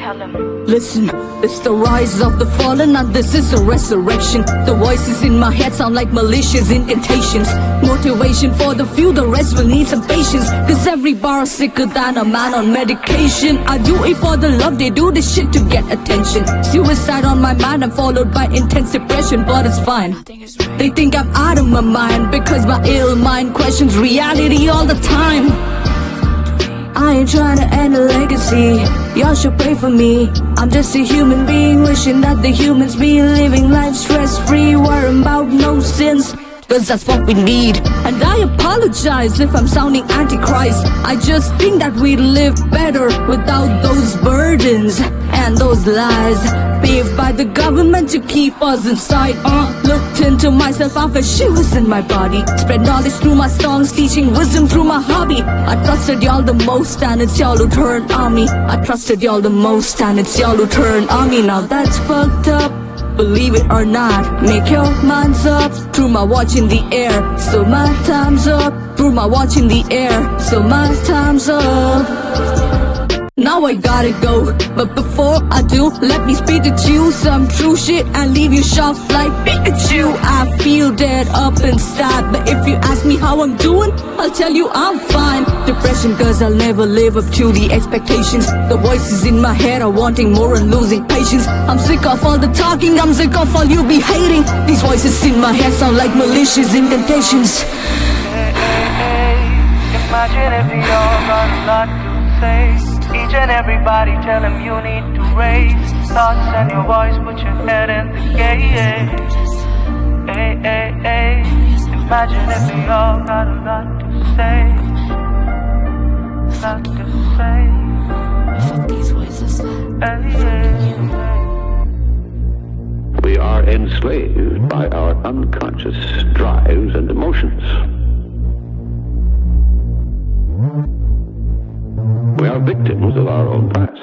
tell him. Listen, it's the rise of the fallen and this is a resurrection. The voices in my head sound like malicious incantations. Motivation for the few, the rest will need some patience. Cause every bar is sicker than a man on medication. I do it for the love, they do this shit to get attention. Suicide on my mind, I'm followed by intense depression, but it's fine. They think I'm out of my mind because my ill mind questions reality all the time. I ain't trying to end a legacy, y'all should pray for me. I'm just a human being wishing that the humans be living life stress-free, worrying about no sins, cause that's what we need. And I apologize if I'm sounding antichrist. I just think that we live better without those burdens and those lies paved by the government to keep us inside. Looked into myself, I felt shivers in my body. Spread knowledge through my songs, teaching wisdom through my hobby. I trusted y'all the most and it's y'all who turned on me. I trusted y'all the most and it's y'all who turned on me. Now that's fucked up, believe it or not. Make your minds up. Threw my watch in the air, so my time's up. Threw my watch in the air, so my time's up. Now I gotta go, but before I do, let me speak to you some true shit and leave you shocked like Pikachu. I feel dead up inside, but if you ask me how I'm doing, I'll tell you I'm fine. Depression cause I'll never live up to the expectations. The voices in my head are wanting more and losing patience. I'm sick of all the talking, I'm sick of all you be hating. These voices in my head sound like malicious incantations. Imagine if we all got a lot to say. Each and everybody tell him you need to raise thoughts and your voice, put your head in the game. Imagine if we all got a lot to say. Lot to say. Fuck these voices. We are enslaved by our unconscious drives and emotions. We are victims of our own past.